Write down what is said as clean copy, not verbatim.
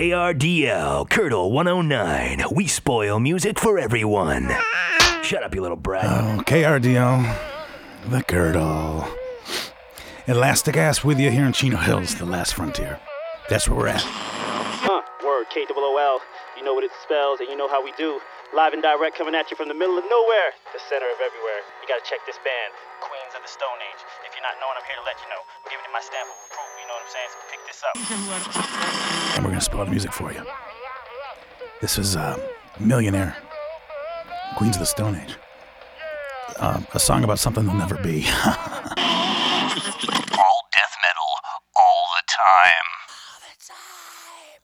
KRDL, Curdle 109. We spoil music for everyone. Shut up, you little brat. Oh, KRDL, the Curdle. Elastic Ass with you here in Chino Hills, the last frontier. That's where we're at. Word, KOOL. You know what it spells and you know how we do. Live and direct coming at you from the middle of nowhere, the center of everywhere. You gotta check this band, Queens of the Stone Age. If you're not knowing, I'm here to let you know. I'm giving you my stamp of approval, you know what I'm saying? So pick this up. And we're gonna spoil the music for you. This is Millionaire, Queens of the Stone Age. A song about something that'll never be.